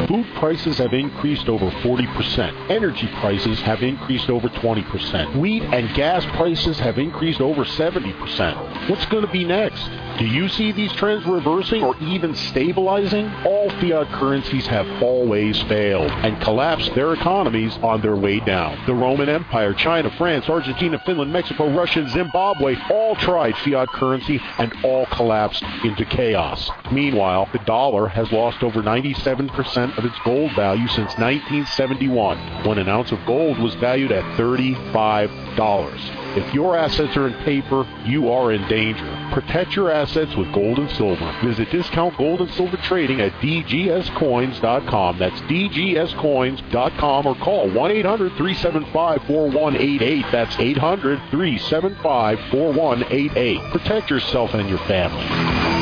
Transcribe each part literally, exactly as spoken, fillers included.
Food prices have increased over forty percent. Energy prices have increased over twenty percent. Wheat and gas prices have increased over seventy percent. What's going to be next? Do you see these trends reversing or even stabilizing? All fiat currencies have always failed and collapsed their economies on their way down. The Roman Empire, China, France, Argentina, Finland, Mexico, Russia, and Zimbabwe all tried fiat currency and all collapsed into chaos. Meanwhile, the dollar has lost over ninety-seven percent of its gold value since nineteen seventy-one, when an ounce of gold was valued at thirty-five dollars. If your assets are in paper, you are in danger. Protect your assets with gold and silver. Visit Discount Gold and Silver Trading at d g s coins dot com. That's d g s coins dot com, or call one eight hundred, three seven five, four one eight eight. That's eight hundred, three seven five, four one eight eight. Protect yourself and your family.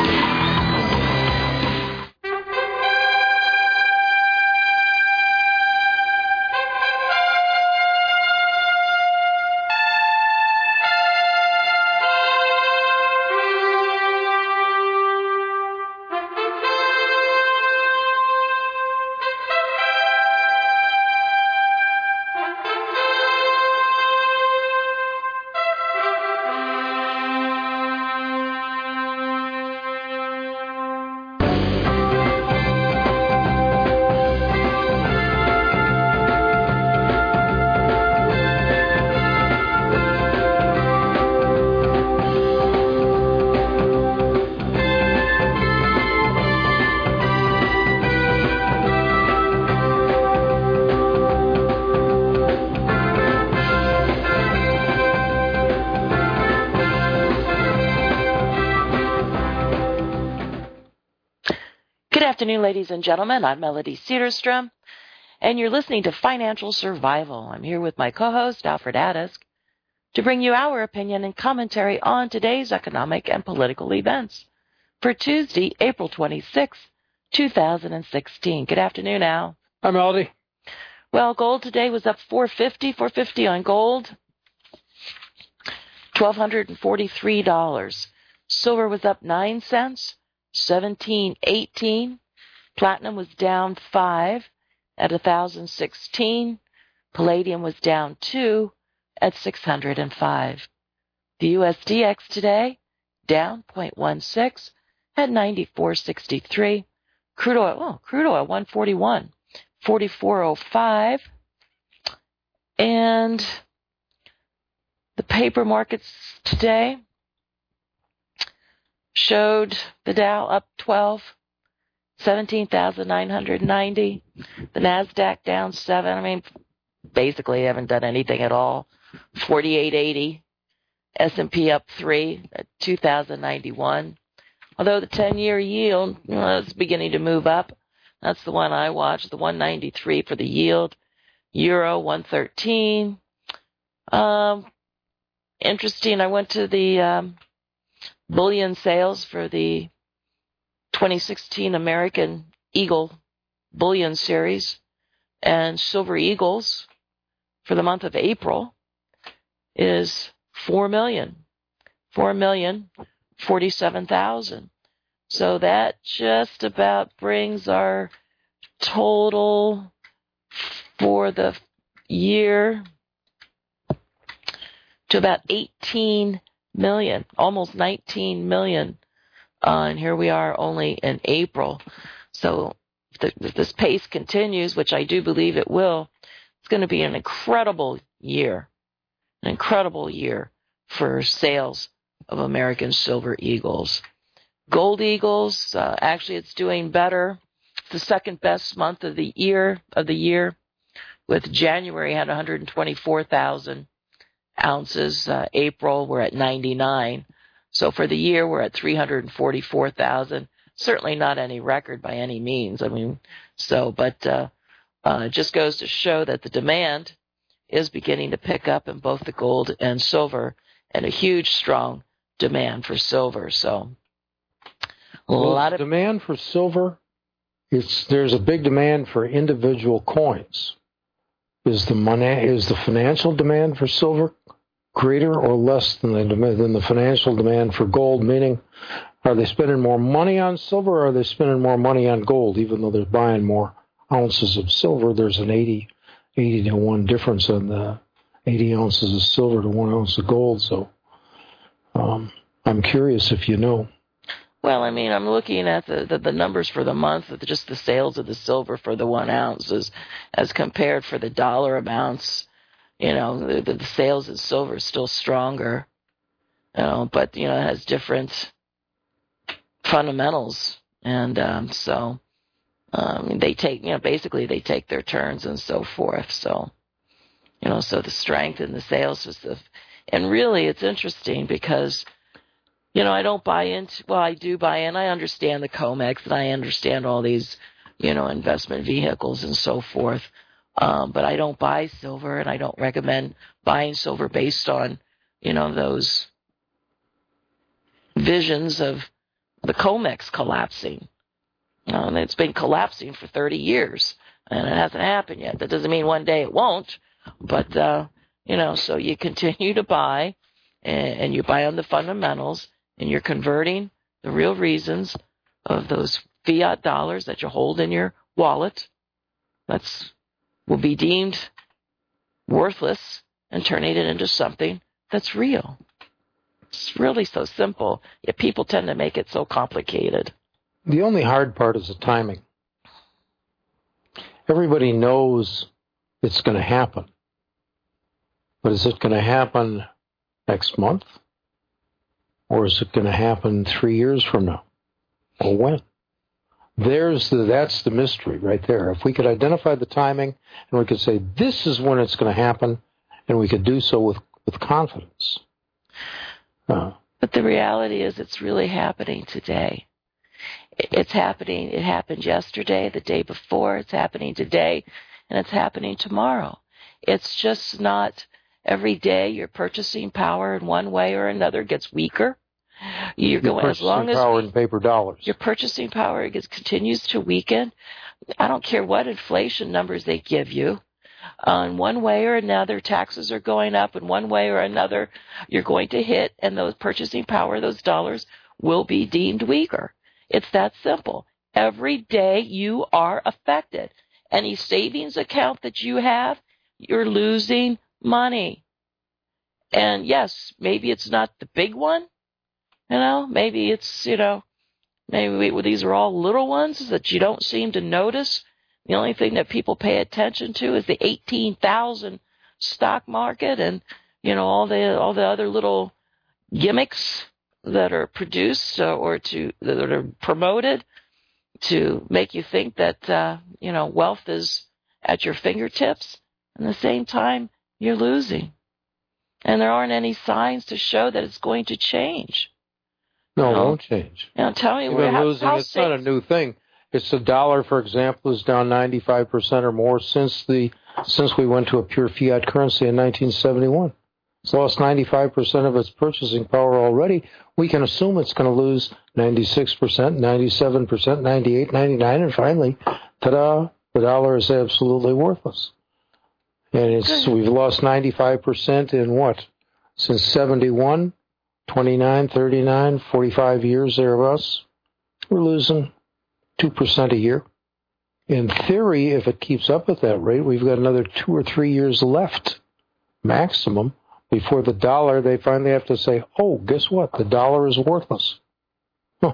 Good afternoon, ladies and gentlemen. I'm Melody Cedarstrom, and you're listening to Financial Survival. I'm here with my co-host, Alfred Adisk, to bring you our opinion and commentary on today's economic and political events for Tuesday, April twenty-sixth, two thousand sixteen. Good afternoon, Al. Hi, Melody. Well, gold today was up four fifty, four fifty on gold, one thousand two hundred forty-three dollars. Silver was up nine cents, seventeen eighteen. Platinum was down five at one thousand sixteen. Palladium was down two at six hundred five. The U S D X today down zero point one six at ninety-four sixty-three. Crude oil, oh, crude oil one forty-one, forty-four oh five. And the paper markets today showed the Dow up twelve, seventeen thousand nine hundred ninety. The NASDAQ down seven. I mean, basically haven't done anything at all. forty-eight eighty. S and P up three at two thousand ninety-one. Although the ten-year yield well, is beginning to move up. That's the one I watched, the one ninety-three for the yield. Euro one thirteen. Um, interesting. I went to the um, bullion sales for the twenty sixteen American Eagle Bullion Series, and Silver Eagles for the month of April is four million, four million forty-seven thousand. So that just about brings our total for the year to about eighteen million, almost nineteen million. Uh, and here we are only in April. So if, the, if this pace continues, which I do believe it will, it's going to be an incredible year, an incredible year for sales of American Silver Eagles. Gold Eagles, uh, actually it's doing better. It's the second best month of the year, of the year, with January had one hundred twenty-four thousand ounces. Uh, April we're at ninety-nine. So for the year, we're at three hundred forty-four thousand. Certainly not any record by any means. I mean, so, but uh, uh, it just goes to show that the demand is beginning to pick up in both the gold and silver, and a huge, strong demand for silver. So, a well, lot of demand for silver. It's there's a big demand for individual coins. Is the money is the financial demand for silver greater or less than the than the financial demand for gold? Meaning, Are they spending more money on silver, or are they spending more money on gold? Even though they're buying more ounces of silver, there's an eighty, eighty to one difference on the eighty ounces of silver to one ounce of gold. So um, I'm curious if you know. Well, I mean, I'm looking at the, the, the numbers for the month, just the sales of the silver for the one ounces as compared for the dollar amounts. You know, the, the sales of silver is still stronger, you know, but, you know, it has different fundamentals. And um, so um, they take, you know, basically they take their turns and so forth. So, you know, so the strength in the sales is the, and really it's interesting because, you know, I don't buy into, well, I do buy in. I understand the COMEX and I understand all these, you know, investment vehicles and so forth. Um, but I don't buy silver, and I don't recommend buying silver based on, you know, those visions of the COMEX collapsing. Um, it's been collapsing for thirty years, and it hasn't happened yet. That doesn't mean one day it won't. But, uh, you know, so you continue to buy, and, and you buy on the fundamentals, and you're converting the real reasons of those fiat dollars that you hold in your wallet. That's will be deemed worthless and turning it into something that's real. It's really so simple, yet people tend to make it so complicated. The only hard part is the timing. Everybody knows it's going to happen. But is it going to happen next month? Or is it going to happen three years from now? Or when? There's the, that's the mystery right there. If we could identify the timing and we could say, this is when it's going to happen, and we could do so with, with confidence. Uh, but the reality is it's really happening today. It's happening. It happened yesterday, the day before. It's happening today, and it's happening tomorrow. It's just not every day your purchasing power in one way or another gets weaker. You're going as long as power in paper dollars. Your purchasing power gets, continues to weaken. I don't care what inflation numbers they give you. Uh, in one way or another, taxes are going up. In one way or another, you're going to hit, and those purchasing power, those dollars, will be deemed weaker. It's that simple. Every day you are affected. Any savings account that you have, you're losing money. And yes, maybe it's not the big one. You know, maybe it's, you know, maybe we, these are all little ones that you don't seem to notice. The only thing that people pay attention to is the eighteen thousand stock market and, you know, all the all the other little gimmicks that are produced uh, or to that are promoted to make you think that, uh, you know, wealth is at your fingertips. And at the same time, you're losing. And there aren't any signs to show that it's going to change. No, you know? It won't change. You know, tell me You've where, been how, losing. how It's safe, not a new thing. It's the dollar, for example, is down ninety-five percent or more since the since we went to a pure fiat currency in nineteen seventy-one. It's lost ninety-five percent of its purchasing power already. We can assume it's going to lose ninety-six percent, ninety-seven percent, ninety-eight, ninety-nine, and finally, ta-da, the dollar is absolutely worthless. And it's we've lost ninety-five percent in what? Since seventy-one, twenty-nine, thirty-nine, forty-five years thereabouts. We're losing two percent a year. In theory, if it keeps up at that rate, we've got another two or three years left, maximum, before the dollar, they finally have to say, oh, guess what? The dollar is worthless. Huh.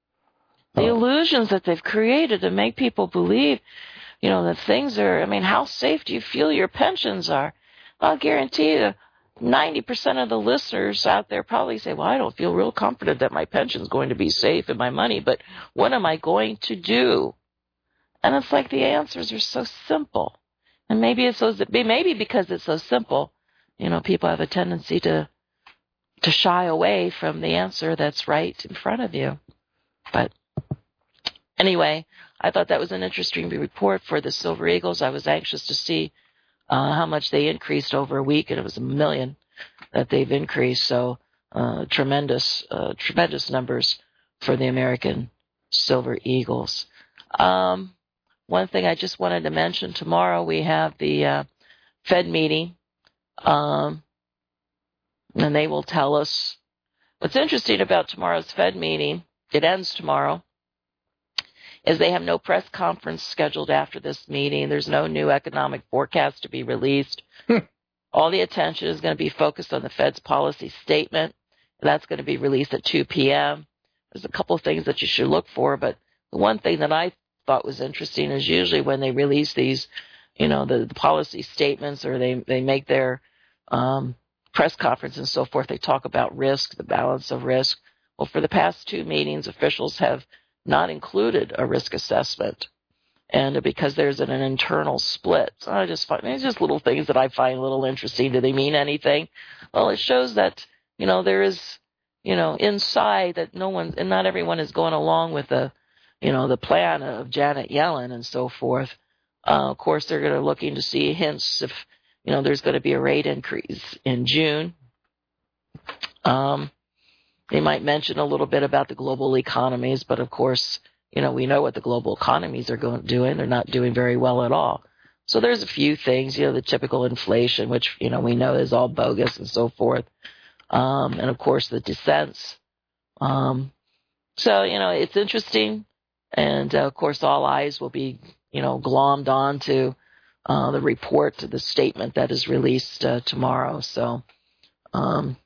The Uh, illusions that they've created to make people believe, you know, that things are, I mean, how safe do you feel your pensions are? I'll guarantee you ninety percent of the listeners out there probably say, well, I don't feel real confident that my pension's going to be safe and my money, but what am I going to do? And it's like the answers are so simple. And maybe it's so, maybe because it's so simple, you know, people have a tendency to to shy away from the answer that's right in front of you. But anyway, I thought that was an interesting report for the Silver Eagles. I was anxious to see uh, how much they increased over a week, and it was a million that they've increased. So uh, tremendous, uh, tremendous numbers for the American Silver Eagles. Um, one thing I just wanted to mention, tomorrow we have the uh, Fed meeting, um, and they will tell us what's interesting about tomorrow's Fed meeting it ends tomorrow, is they have no press conference scheduled after this meeting. There's no new economic forecast to be released. Hmm. All the attention is going to be focused on the Fed's policy statement. That's going to be released at two p.m. There's a couple of things that you should look for, but the one thing that I thought was interesting is usually when they release these, you know, the, the policy statements, or they, they make their um, press conference and so forth, they talk about risk, the balance of risk. Well, for the past two meetings, officials have not included a risk assessment, and because there's an, an internal split. So I just find it's just little things that I find a little interesting. Do they mean anything? Well, it shows that, you know, there is, you know, inside that no one and not everyone is going along with the, you know, the plan of Janet Yellen and so forth. Uh, of course, they're going to looking to see hints if, you know, there's going to be a rate increase in June. Um, they might mention a little bit about the global economies, but of course, you know, we know what the global economies are going doing. They're not doing very well at all. So there's a few things, you know, the typical inflation, which, you know, we know is all bogus and so forth. Um, and of course the dissents. Um, so, you know, it's interesting. And uh, of course all eyes will be, you know, glommed on to uh, the report, to the statement that is released uh, tomorrow. So, um,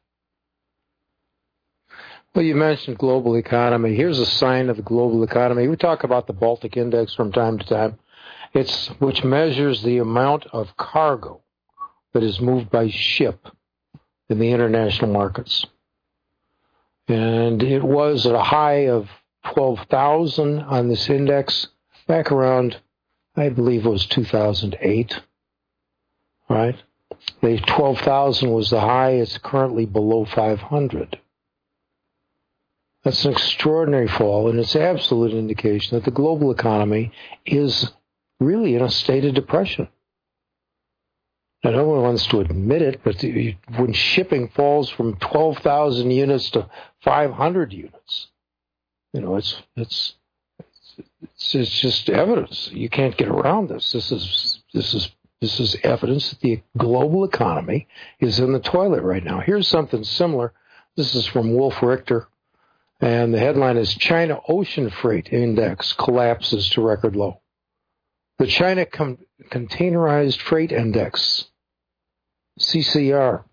well, you mentioned global economy. Here's a sign of the global economy. We talk about the Baltic Index from time to time. It's which measures the amount of cargo that is moved by ship in the international markets. And it was at a high of twelve thousand on this index back around, I believe it was two thousand eight, right? The twelve thousand was the high. It's currently below five hundred. That's an extraordinary fall, and it's an absolute indication that the global economy is really in a state of depression. Now, no one wants to admit it, but the, when shipping falls from twelve thousand units to five hundred units, you know, it's it's it's, it's just evidence. You can't get around this. This is this is this is evidence that the global economy is in the toilet right now. Here's something similar. This is from Wolf Richter. And the headline is China Ocean Freight Index collapses to record low. The China Com- Containerized Freight Index, C C R,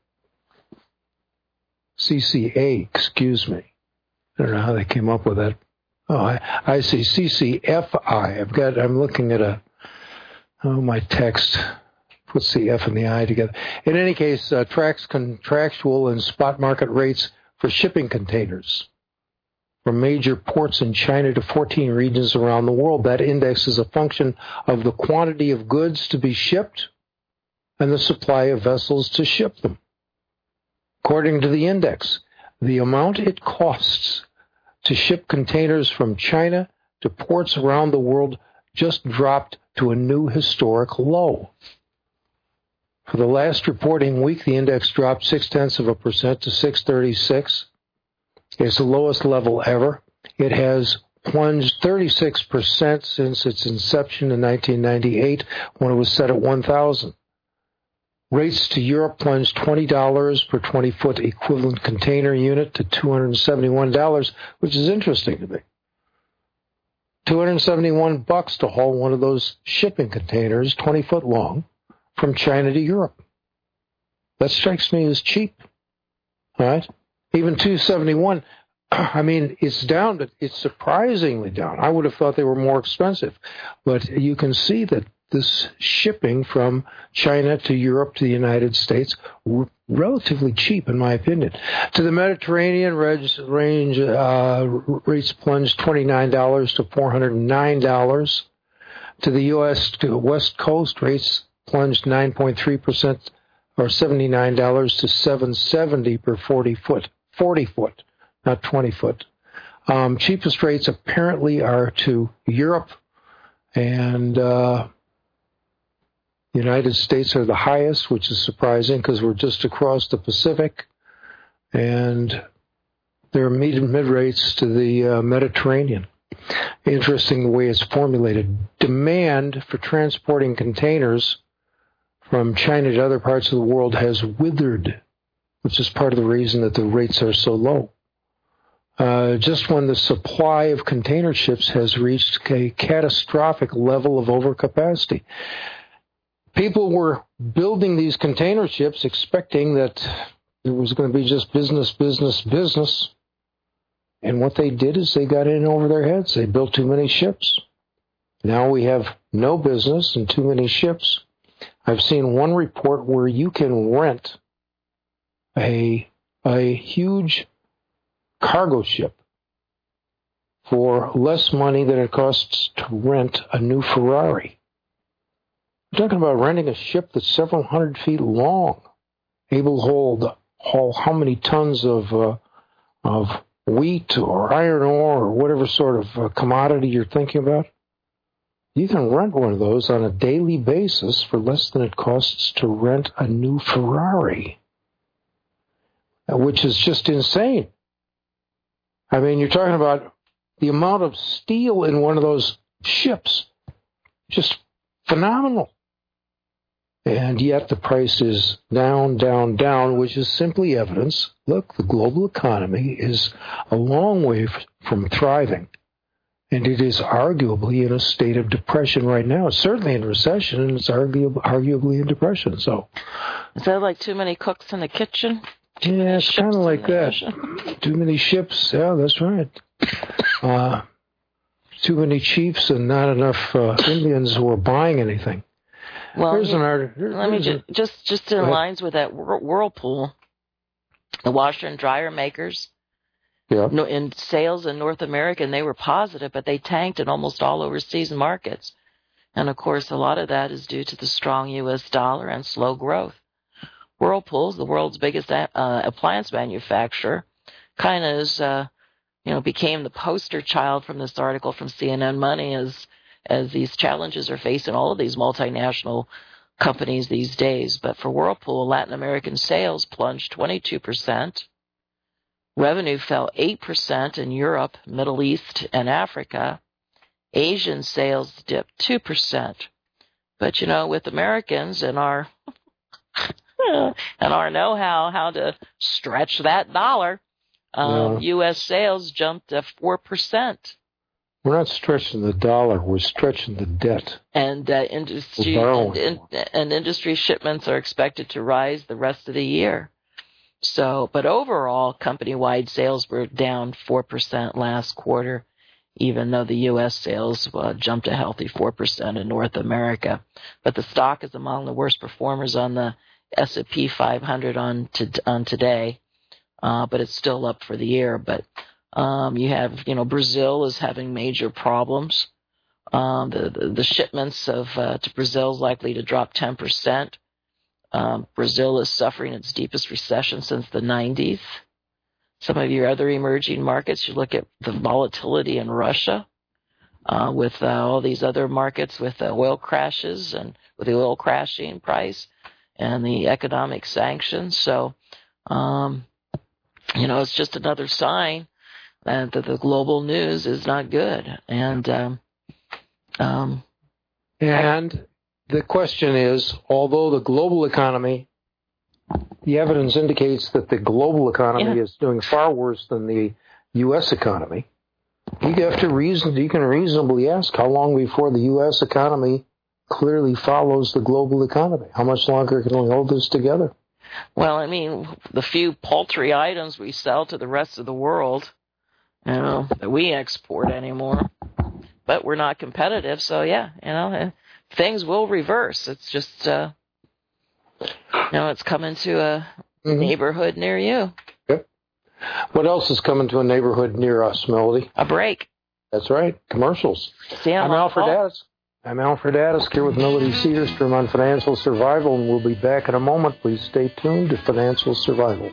C C A, excuse me. I don't know how they came up with that. Oh, I, I see C C F I. I've got, I'm looking at a, oh, my text puts the F and the I together. In any case, uh, tracks contractual and spot market rates for shipping containers from major ports in China to fourteen regions around the world. That index is a function of the quantity of goods to be shipped and the supply of vessels to ship them. According to the index, the amount it costs to ship containers from China to ports around the world just dropped to a new historic low. For the last reporting week, the index dropped six-tenths of a percent to six thirty-six. It's the lowest level ever. It has plunged thirty-six percent since its inception in nineteen ninety-eight, when it was set at one thousand. Rates to Europe plunged twenty dollars per twenty-foot equivalent container unit to two hundred seventy-one dollars, which is interesting to me. two hundred seventy-one bucks to haul one of those shipping containers, twenty foot long, from China to Europe. That strikes me as cheap, right? Even two hundred seventy-one, I mean, it's down, but it's surprisingly down. I would have thought they were more expensive. But you can see that this shipping from China to Europe to the United States were relatively cheap, in my opinion. To the Mediterranean, range uh, rates plunged twenty-nine dollars to four hundred nine dollars. To the U S to the West Coast, rates plunged nine point three percent, or seventy-nine dollars to seven seventy per forty foot. forty foot, not twenty foot. Um, cheapest rates apparently are to Europe, and uh, the United States are the highest, which is surprising because we're just across the Pacific, and there are mid rates to the uh, Mediterranean. Interesting the way it's formulated. Demand for transporting containers from China to other parts of the world has withered, which is part of the reason that the rates are so low. uh, just when the supply of container ships has reached a catastrophic level of overcapacity. People were building these container ships expecting that it was going to be just business, business, business. And what they did is they got in over their heads. They built too many ships. Now we have no business and too many ships. I've seen one report where you can rent a, a huge cargo ship for less money than it costs to rent a new Ferrari. We're talking about renting a ship that's several hundred feet long, able to hold, hold how many tons of uh, of wheat or iron ore or whatever sort of uh, commodity you're thinking about. You can rent one of those on a daily basis for less than it costs to rent a new Ferrari, which is just insane. I mean, you're talking about the amount of steel in one of those ships, just phenomenal. And yet the price is down, down, down, which is simply evidence. Look, the global economy is a long way f- from thriving. And it is arguably in a state of depression right now. It's certainly in recession, and it's argu- arguably in depression. So, is that like too many cooks in the kitchen? Too yeah, it's kind of like that. Ocean? Too many ships. Yeah, that's right. Uh, too many chiefs and not enough uh, Indians who are buying anything. Well, Here's you, an article. let me ju- just just in lines with that Whir- Whirlpool, the washer and dryer makers. Yeah. No, in sales in North America, and they were positive, but they tanked in almost all overseas markets. And of course, a lot of that is due to the strong U S dollar and slow growth. Whirlpool's the world's biggest uh, appliance manufacturer, kind of is, uh, you know, became the poster child from this article from C N N Money as as these challenges are facing all of these multinational companies these days. But for Whirlpool, Latin American sales plunged twenty-two percent. Revenue fell eight percent in Europe, Middle East, and Africa. Asian sales dipped two percent. But, you know, with Americans and our and our know-how how to stretch that dollar, um, Yeah. U S sales jumped to four percent. We're not stretching the dollar. We're stretching the debt. And uh, industry and, and, and industry shipments are expected to rise the rest of the year. So, but overall, company-wide sales were down four percent last quarter, even though the U S sales uh, jumped a healthy four percent in North America. But the stock is among the worst performers on the S and P five hundred on to, on today, uh, but it's still up for the year. But um, you have, you know, Brazil is having major problems. Um, the, the the shipments of uh, to Brazil is likely to drop ten percent. Um, Brazil is suffering its deepest recession since the nineties. Some of your other emerging markets, you look at the volatility in Russia, uh, with uh, all these other markets with uh, oil crashes and with the oil crashing price and the economic sanctions. So, um, you know, it's just another sign that the, the global news is not good. And, um, um, and the question is, although the global economy, the evidence indicates that the global economy yeah. is doing far worse than the U S economy, you have to reason, you can reasonably ask how long before the U S economy clearly follows the global economy. How much longer can we hold this together? Well, I mean, the few paltry items we sell to the rest of the world, you know, that we export anymore, but we're not competitive. So yeah, you know, things will reverse. It's just, uh, you know, it's coming to a mm-hmm. neighborhood near you. Yep. What else is coming to a neighborhood near us, Melody? A break. That's right. Commercials. See, I'm, I'm Alfred Addis. I'm Alfred Addis here with Melody Cedarstrom on Financial Survival, and we'll be back in a moment. Please stay tuned to Financial Survival.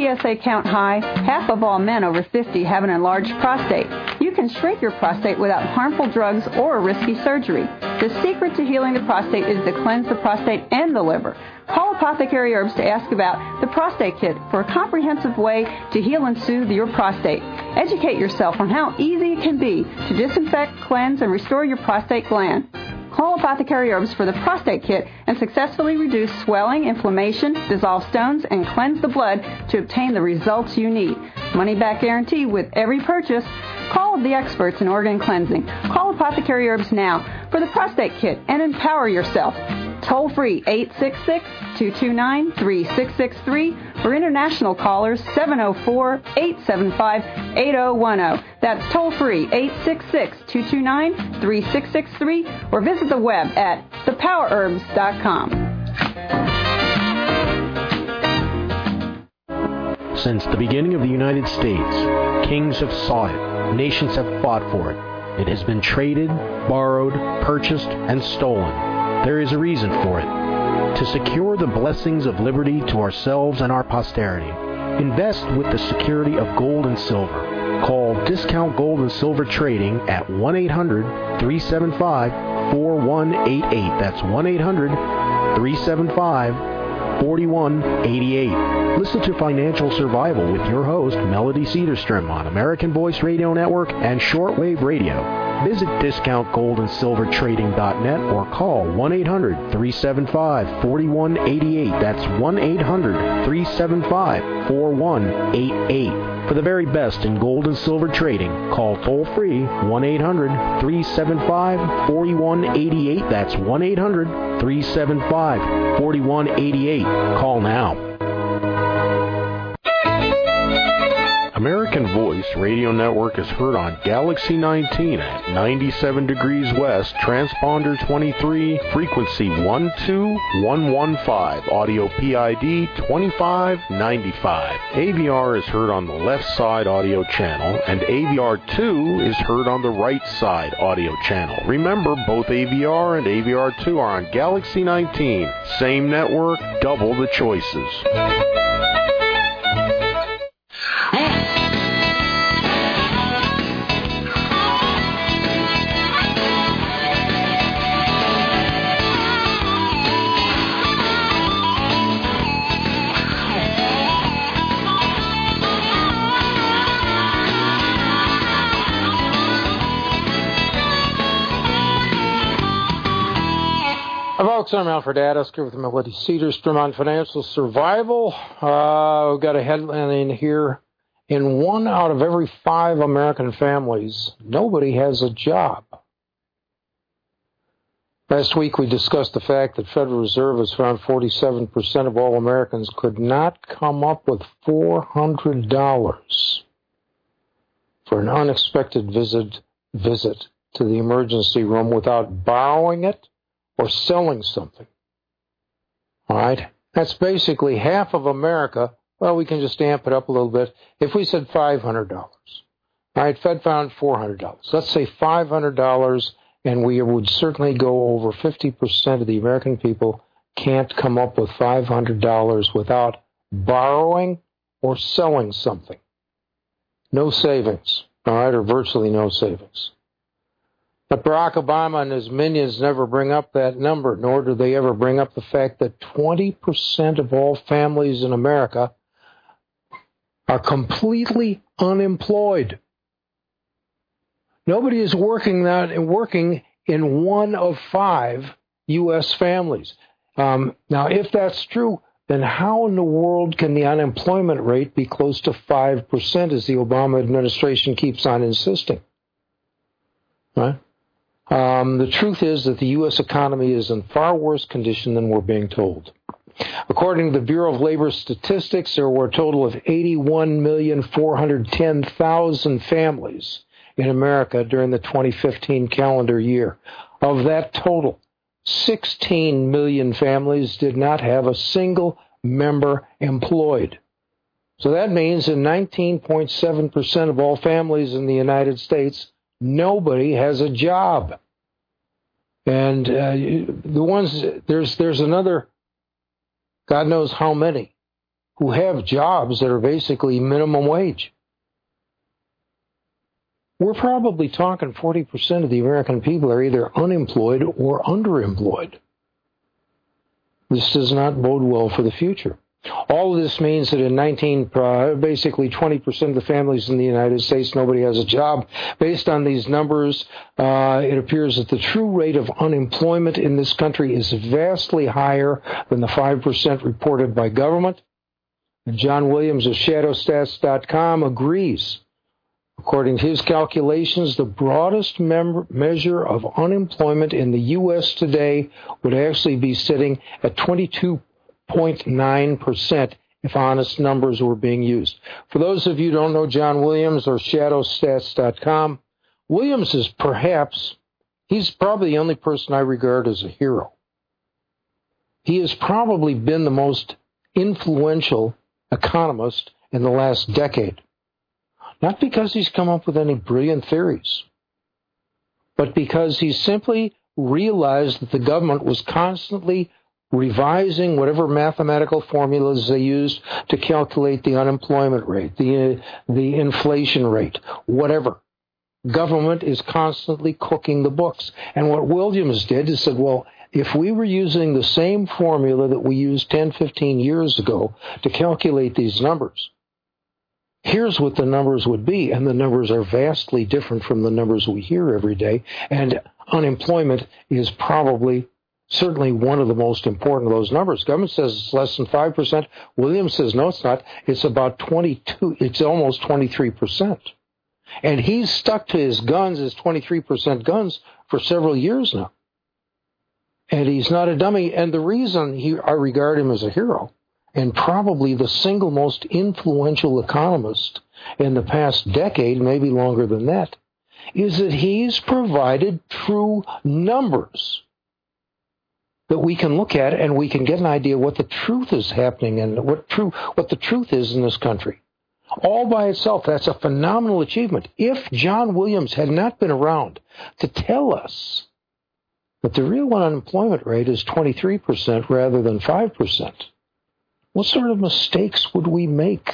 P S A count high, half of all men over fifty have an enlarged prostate. You can shrink your prostate without harmful drugs or risky surgery. The secret to healing the prostate is to cleanse the prostate and the liver. Call Apothecary Herbs to ask about the Prostate Kit for a comprehensive way to heal and soothe your prostate. Educate yourself on how easy it can be to disinfect, cleanse, and restore your prostate gland. Call Apothecary Herbs for the Prostate Kit and successfully reduce swelling, inflammation, dissolve stones, and cleanse the blood to obtain the results you need. Money back guarantee with every purchase. Call the experts in organ cleansing. Call Apothecary Herbs now for the Prostate Kit and empower yourself. Toll free eight six six, two two nine, three six six three. For international callers, seven oh four, eight seven five, eight oh one oh. That's toll free eight six six, two two nine, three six six three, or visit the web at the power herbs dot com. Since the beginning of the United States, kings have sought it, nations have fought for it. It has been traded, borrowed, purchased, and stolen. There is a reason for it. To secure the blessings of liberty to ourselves and our posterity, invest with the security of gold and silver. Call Discount Gold and Silver Trading at one eight hundred, three seven five, four one eight eight. That's one eight hundred, three seven five, four one eight eight. Listen to Financial Survival with your host, Melody Cedarstrom, on American Voice Radio Network and Shortwave Radio. Visit discount gold and silver trading dot net or call one eight hundred, three seven five, four one eight eight. That's one eight hundred, three seven five, four one eight eight. For the very best in gold and silver trading, call toll-free one eight hundred, three seven five, four one eight eight. That's one eight hundred, three seven five, four one eight eight. Call now. American Voice Radio Network is heard on Galaxy nineteen at ninety-seven degrees west, transponder twenty-three, frequency one two one one five, audio P I D twenty-five ninety-five. A V R is heard on the left side audio channel, and A V R two is heard on the right side audio channel. Remember, both A V R and A V R two are on Galaxy nineteen. Same network, double the choices. Folks, I'm Alfred Adasker with Melody Cedarstrom on Financial Survival. Uh, we've got a headline here. In one out of every five American families, nobody has a job. Last week we discussed the fact that Federal Reserve has found forty-seven percent of all Americans could not come up with four hundred dollars for an unexpected visit, visit to the emergency room without borrowing it or selling something. All right? That's basically half of America. Well, we can just amp it up a little bit. If we said five hundred dollars. All right, Fed found four hundred dollars. Let's say five hundred dollars, and we would certainly go over fifty percent of the American people can't come up with five hundred dollars without borrowing or selling something. No savings, all right, or virtually no savings. But Barack Obama and his minions never bring up that number, nor do they ever bring up the fact that twenty percent of all families in America are completely unemployed. Nobody is working that working in one of five U S families. Um, now, if that's true, then how in the world can the unemployment rate be close to five percent, as the Obama administration keeps on insisting? Right? Um, the truth is that the U S economy is in far worse condition than we're being told. According to the Bureau of Labor Statistics, there were a total of eighty-one million, four hundred ten thousand families in America during the twenty fifteen calendar year. Of that total, sixteen million families did not have a single member employed. So that means in nineteen point seven percent of all families in the United States, nobody has a job. And uh, the ones, there's there's another, God knows how many, who have jobs that are basically minimum wage. We're probably talking forty percent of the American people are either unemployed or underemployed. This does not bode well for the future. All of this means that in nineteen, uh, basically twenty percent of the families in the United States, nobody has a job. Based on these numbers, uh, it appears that the true rate of unemployment in this country is vastly higher than the five percent reported by government. And John Williams of shadow stats dot com agrees. According to his calculations, the broadest mem- measure of unemployment in the U S today would actually be sitting at twenty-two point nine percent if honest numbers were being used. For those of you who don't know John Williams or shadow stats dot com, Williams is perhaps, he's probably the only person I regard as a hero. He has probably been the most influential economist in the last decade. Not because he's come up with any brilliant theories, but because he simply realized that the government was constantly revising whatever mathematical formulas they used to calculate the unemployment rate, the, the inflation rate, whatever. Government is constantly cooking the books. And what Williams did is said, well, if we were using the same formula that we used ten, fifteen years ago to calculate these numbers, here's what the numbers would be, and the numbers are vastly different from the numbers we hear every day, and unemployment is probably, certainly one of the most important of those numbers. Government says it's less than five percent. Williams says, no, it's not. It's about twenty-two, it's almost twenty-three percent. And he's stuck to his guns, his twenty-three percent guns, for several years now. And he's not a dummy, and the reason he, I regard him as a hero, and probably the single most influential economist in the past decade, maybe longer than that, is that he's provided true numbers that we can look at and we can get an idea what the truth is happening and what true what the truth is in this country. All by itself, that's a phenomenal achievement. If John Williams had not been around to tell us that the real unemployment rate is twenty-three percent rather than five percent, what sort of mistakes would we make?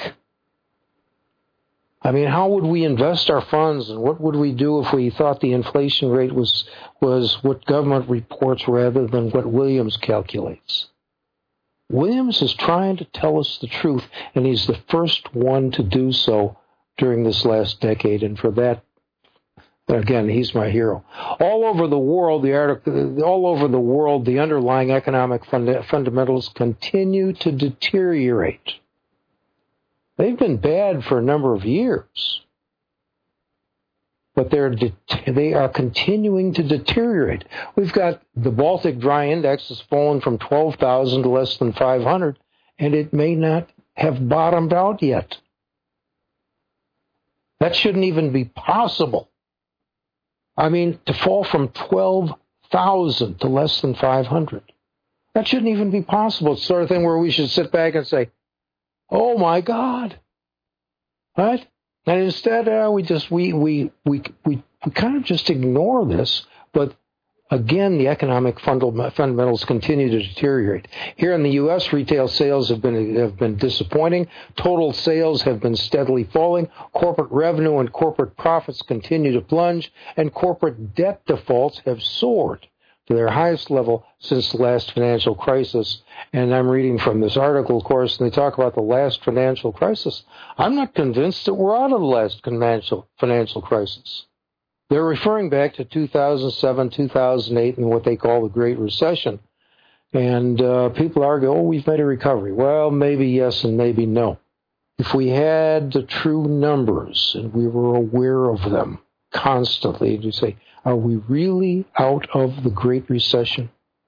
I mean, how would we invest our funds, and what would we do if we thought the inflation rate was was what government reports rather than what Williams calculates? Williams is trying to tell us the truth, and he's the first one to do so during this last decade, and for that, again, he's my hero. All over the world, the article, all over the world, the underlying economic fund- fundamentals continue to deteriorate. They've been bad for a number of years, but they're de- they are continuing to deteriorate. We've got the Baltic Dry Index has fallen from twelve thousand to less than five hundred, and it may not have bottomed out yet. That shouldn't even be possible. I mean, to fall from twelve thousand to less than five hundred. That shouldn't even be possible. It's the sort of thing where we should sit back and say, oh my God. Right? And instead, uh, we just, we, we, we, we, we kind of just ignore this. But again, the economic fundamentals continue to deteriorate. Here in the U S, retail sales have been, have been disappointing. Total sales have been steadily falling. Corporate revenue and corporate profits continue to plunge. And corporate debt defaults have soared to their highest level since the last financial crisis. And I'm reading from this article, of course, and they talk about the last financial crisis. I'm not convinced that we're out of the last financial financial crisis. They're referring back to two thousand seven, two thousand eight, and what they call the Great Recession. And uh, people argue, oh, we've made a recovery. Well, maybe yes and maybe no. If we had the true numbers and we were aware of them constantly, you say, are we really out of the Great Recession?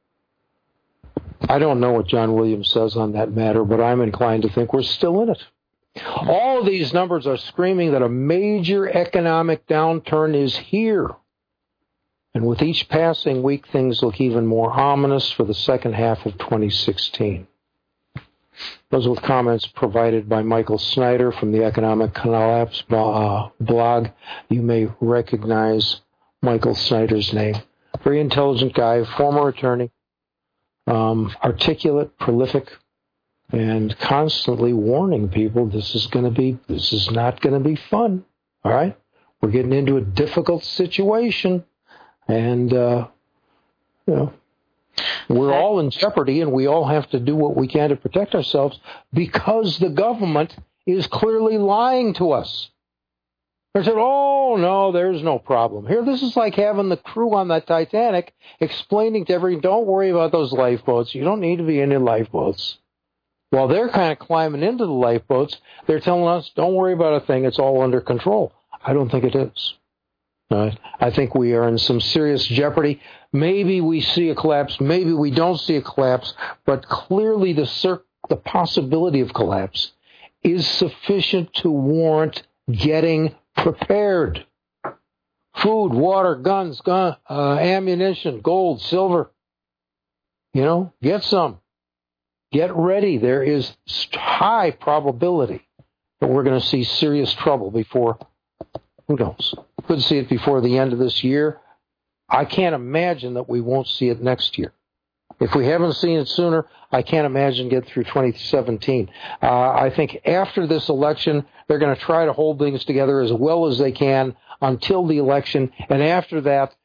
I don't know what John Williams says on that matter, but I'm inclined to think we're still in it. All of these numbers are screaming that a major economic downturn is here. And with each passing week, things look even more ominous for the second half of twenty sixteen. Those with comments provided by Michael Snyder from the Economic Collapse blog. You may recognize Michael Snyder's name. Very intelligent guy, former attorney, um, articulate, prolific, and constantly warning people this is going to be, this is not going to be fun. All right? We're getting into a difficult situation, and, uh, you know, we're all in jeopardy, and we all have to do what we can to protect ourselves because the government is clearly lying to us. They said, oh, no, there's no problem. Here, this is like having the crew on that Titanic explaining to everyone, don't worry about those lifeboats. You don't need to be in your lifeboats. While they're kind of climbing into the lifeboats, they're telling us, don't worry about a thing. It's all under control. I don't think it is. Uh, I think we are in some serious jeopardy. Maybe we see a collapse. Maybe we don't see a collapse. But clearly the, cir- the possibility of collapse is sufficient to warrant getting prepared. Food, water, guns, gun, uh, ammunition, gold, silver. You know, get some. Get ready. There is high probability that we're going to see serious trouble before, who knows? Could see it before the end of this year. I can't imagine that we won't see it next year. If we haven't seen it sooner, I can't imagine get through twenty seventeen. Uh, I think after this election, they're going to try to hold things together as well as they can until the election. And after that,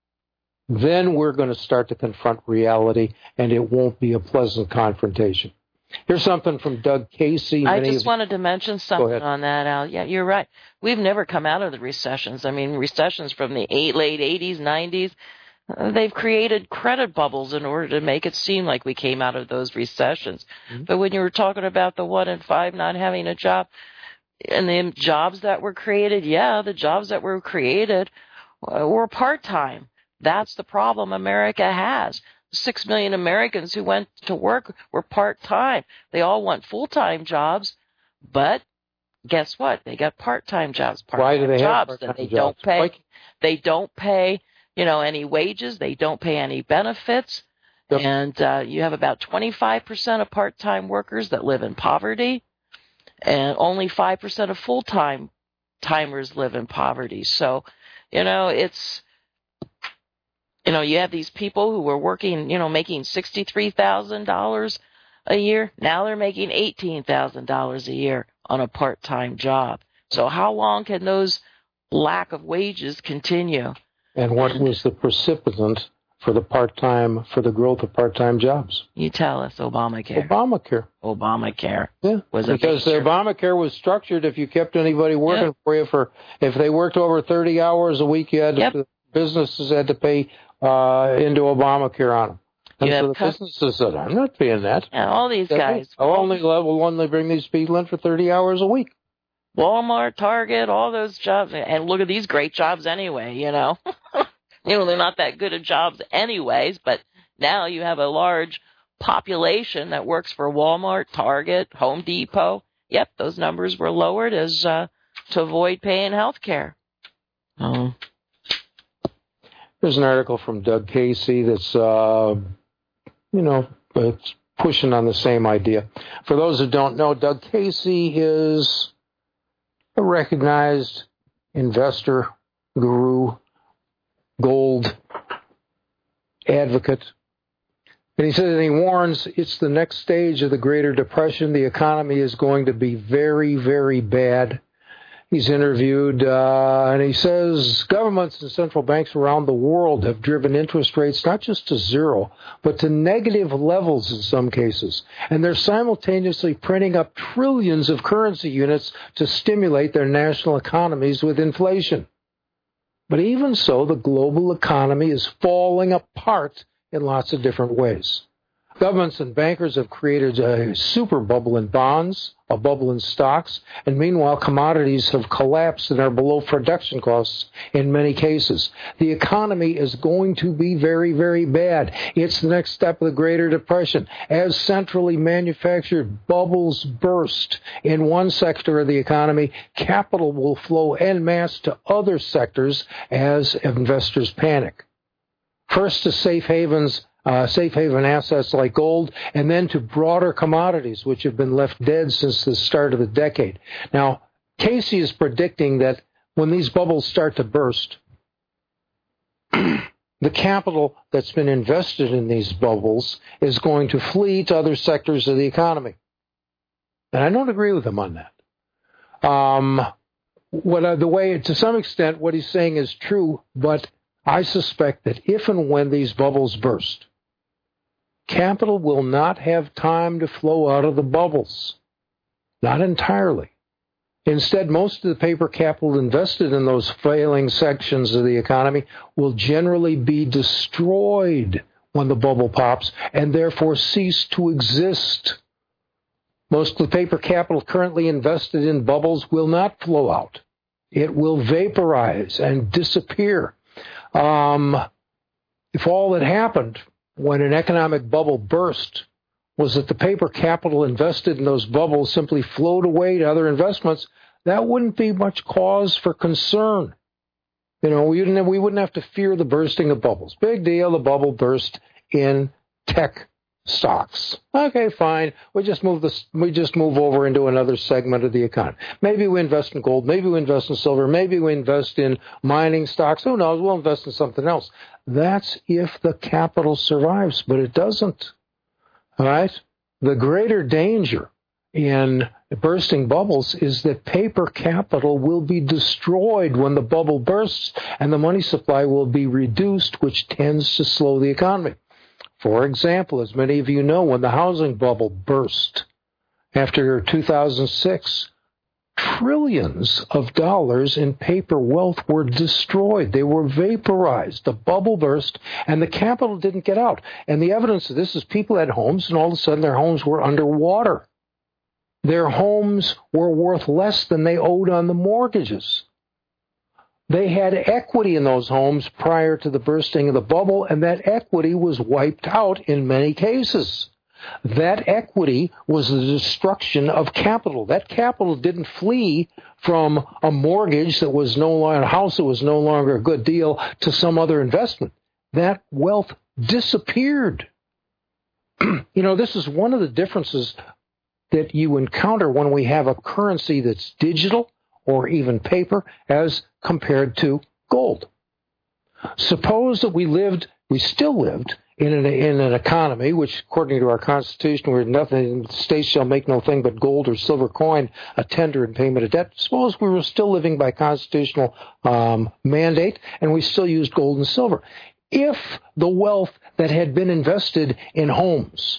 then we're going to start to confront reality, and it won't be a pleasant confrontation. Here's something from Doug Casey. I Many just of, wanted to mention something on that, Al. Yeah, you're right. We've never come out of the recessions. I mean, recessions from the eight, late eighties, nineties, uh, they've created credit bubbles in order to make it seem like we came out of those recessions. Mm-hmm. But when you were talking about the one in five not having a job, and the jobs that were created, yeah, the jobs that were created uh, were part-time. That's the problem America has. Six million Americans who went to work were part-time. They all want full-time jobs, but guess what? They got part-time jobs. Part-time Why do they jobs have part-time that they jobs? don't pay. Why? They don't pay, you know, any wages. They don't pay any benefits. Yep. And uh, you have about twenty-five percent of part-time workers that live in poverty, and only five percent of full-time timers live in poverty. So, you know, it's, you know, you have these people who were working, you know, making sixty-three thousand dollars a year. Now they're making eighteen thousand dollars a year on a part-time job. So how long can those lack of wages continue? And what was the precipitant for the part-time, for the growth of part-time jobs? You tell us. Obamacare. Obamacare. Obamacare. Yeah. Was because the Obamacare was structured if you kept anybody working yeah. for you for, if they worked over thirty hours a week, you had to, yep. the businesses had to pay uh, into Obamacare on them. And you so the cu- businesses said, I'm not paying that. Yeah, all these that guys. I'll only, we'll only bring these people in for thirty hours a week. Walmart, Target, all those jobs. And look at these great jobs anyway, you know. You know, they're not that good at jobs anyways, but now you have a large population that works for Walmart, Target, Home Depot. Yep, those numbers were lowered as uh, to avoid paying health care. Oh. There's an article from Doug Casey that's, uh, you know, it's pushing on the same idea. For those who don't know, Doug Casey is a recognized investor, guru, gold advocate. And he says, and he warns, it's the next stage of the Greater Depression. The economy is going to be very, very bad. He's interviewed, uh, and he says governments and central banks around the world have driven interest rates not just to zero, but to negative levels in some cases. And they're simultaneously printing up trillions of currency units to stimulate their national economies with inflation. But even so, the global economy is falling apart in lots of different ways. Governments and bankers have created a super bubble in bonds, a bubble in stocks, and meanwhile commodities have collapsed and are below production costs in many cases. The economy is going to be very, very bad. It's the next step of the Greater Depression. As centrally manufactured bubbles burst in one sector of the economy, capital will flow en masse to other sectors as investors panic. First to safe havens, Uh, safe haven assets like gold, and then to broader commodities, which have been left dead since the start of the decade. Now, Casey is predicting that when these bubbles start to burst, the capital that's been invested in these bubbles is going to flee to other sectors of the economy. And I don't agree with him on that. Um, what uh, the way, to some extent, what he's saying is true, but I suspect that if and when these bubbles burst, capital will not have time to flow out of the bubbles. Not entirely. Instead, most of the paper capital invested in those failing sections of the economy will generally be destroyed when the bubble pops and therefore cease to exist. Most of the paper capital currently invested in bubbles will not flow out. It will vaporize and disappear. Um, if all that happened when an economic bubble burst was that the paper capital invested in those bubbles simply flowed away to other investments, that wouldn't be much cause for concern. You know, we wouldn't have, we wouldn't have to fear the bursting of bubbles. Big deal, the bubble burst in tech stocks. Okay, fine. We just move this. We just move over into another segment of the economy. Maybe we invest in gold. Maybe we invest in silver. Maybe we invest in mining stocks. Who knows? We'll invest in something else. That's if the capital survives, but it doesn't. All right? The greater danger in bursting bubbles is that paper capital will be destroyed when the bubble bursts, and the money supply will be reduced, which tends to slow the economy. For example, as many of you know, when the housing bubble burst after two thousand six, trillions of dollars in paper wealth were destroyed. They were vaporized. The bubble burst, and the capital didn't get out. And the evidence of this is people had homes, and all of a sudden their homes were underwater. Their homes were worth less than they owed on the mortgages. They had equity in those homes prior to the bursting of the bubble, and that equity was wiped out in many cases. That equity was the destruction of capital. That capital didn't flee from a mortgage that was no longer, a house that was no longer a good deal, to some other investment. That wealth disappeared. You know, this is one of the differences that you encounter when we have a currency that's digital or even paper as compared to gold. Suppose that we lived, we still lived, in an, in an economy which, according to our Constitution, where nothing, the state shall make no thing but gold or silver coin a tender in payment of debt. Suppose we were still living by constitutional um, mandate, and we still used gold and silver. If the wealth that had been invested in homes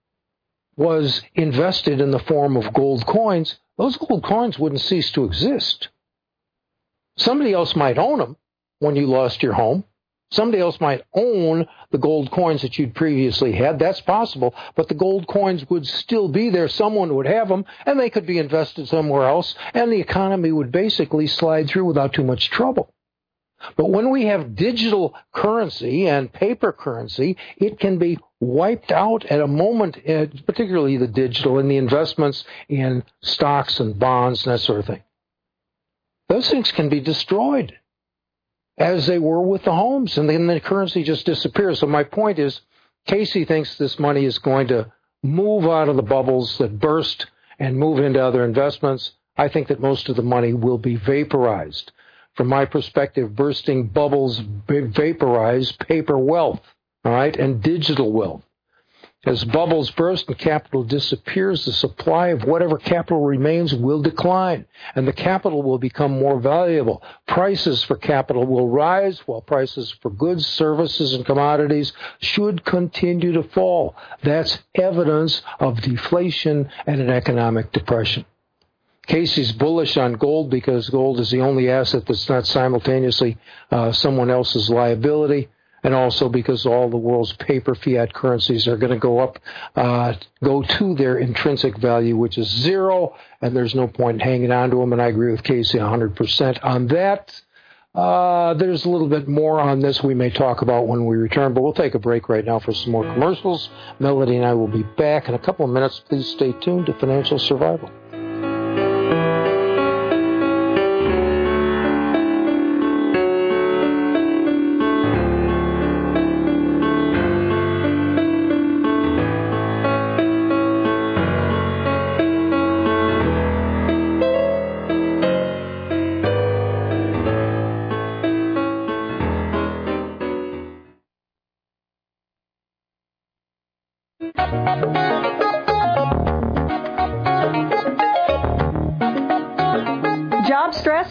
was invested in the form of gold coins, those gold coins wouldn't cease to exist. Somebody else might own them when you lost your home. Somebody else might own the gold coins that you'd previously had. That's possible. But the gold coins would still be there. Someone would have them, and they could be invested somewhere else, and the economy would basically slide through without too much trouble. But when we have digital currency and paper currency, it can be wiped out at a moment, particularly the digital and the investments in stocks and bonds and that sort of thing. Those things can be destroyed, as they were with the homes, and then the currency just disappears. So my point is, Casey thinks this money is going to move out of the bubbles that burst and move into other investments. I think that most of the money will be vaporized. From my perspective, bursting bubbles vaporize paper wealth, all right, and digital wealth. As bubbles burst and capital disappears, the supply of whatever capital remains will decline, and the capital will become more valuable. Prices for capital will rise, while prices for goods, services, and commodities should continue to fall. That's evidence of deflation and an economic depression. Casey's bullish on gold because gold is the only asset that's not simultaneously uh, someone else's liability, and also because all the world's paper fiat currencies are going to go up, uh, go to their intrinsic value, which is zero, and there's no point in hanging on to them, and I agree with Casey one hundred percent on that. Uh, there's a little bit more on this we may talk about when we return, but we'll take a break right now for some more commercials. Melody and I will be back in a couple of minutes. Please stay tuned to Financial Survival.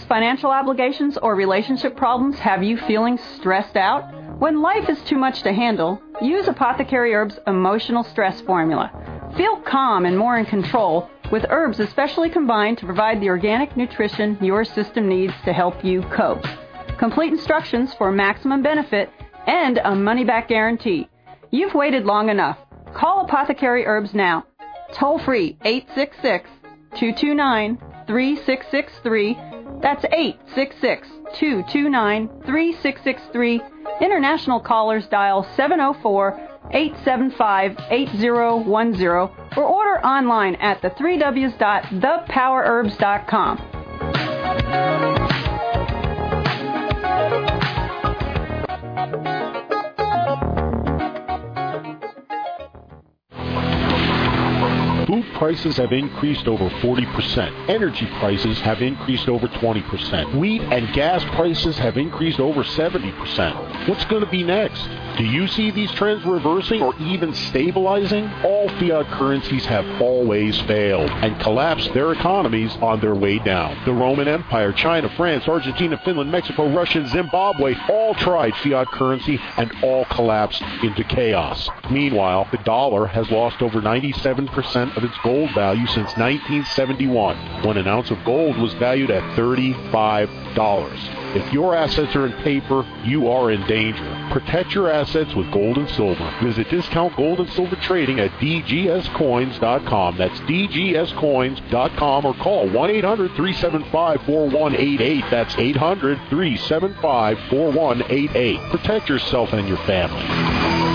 financial obligations, or relationship problems have you feeling stressed out? When life is too much to handle, use Apothecary Herbs Emotional Stress Formula. Feel calm and more in control with herbs especially combined to provide the organic nutrition your system needs to help you cope. Complete instructions for maximum benefit and a money-back guarantee. You've waited long enough. Call Apothecary Herbs now. Toll free eight six six, two two nine, three six six three. That's eight six six, two two nine, three six six three. International callers dial seven oh four, eight seven five, eight oh one oh or order online at the three w's dot the power herbs dot com. Food prices have increased over forty percent. Energy prices have increased over twenty percent. Wheat and gas prices have increased over seventy percent. What's going to be next? Do you see these trends reversing or even stabilizing? All fiat currencies have always failed and collapsed their economies on their way down. The Roman Empire, China, France, Argentina, Finland, Mexico, Russia, and Zimbabwe all tried fiat currency and all collapsed into chaos. Meanwhile, the dollar has lost over ninety-seven percent of its gold value since nineteen seventy-one, when an ounce of gold was valued at thirty-five dollars. If your assets are in paper, you are in danger. Protect your assets with gold and silver. Visit Discount Gold and Silver Trading at d g s coins dot com. That's d g s coins dot com or call one eight hundred, three seven five, four one eight eight. That's eight hundred, three seven five, four one eight eight. Protect yourself and your family.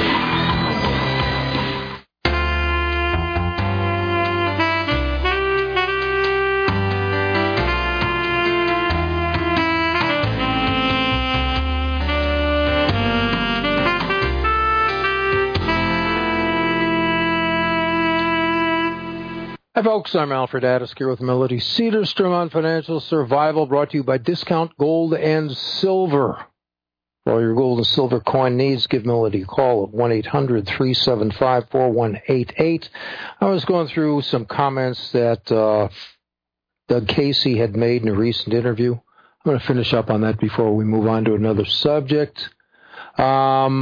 Hi, folks. I'm Alfred Addis here with Melody Cedarstrom on Financial Survival, brought to you by Discount Gold and Silver. For all your gold and silver coin needs, give Melody a call at one eight hundred, three seven five, four one eight eight. I was going through some comments that uh, Doug Casey had made in a recent interview. I'm going to finish up on that before we move on to another subject. Um,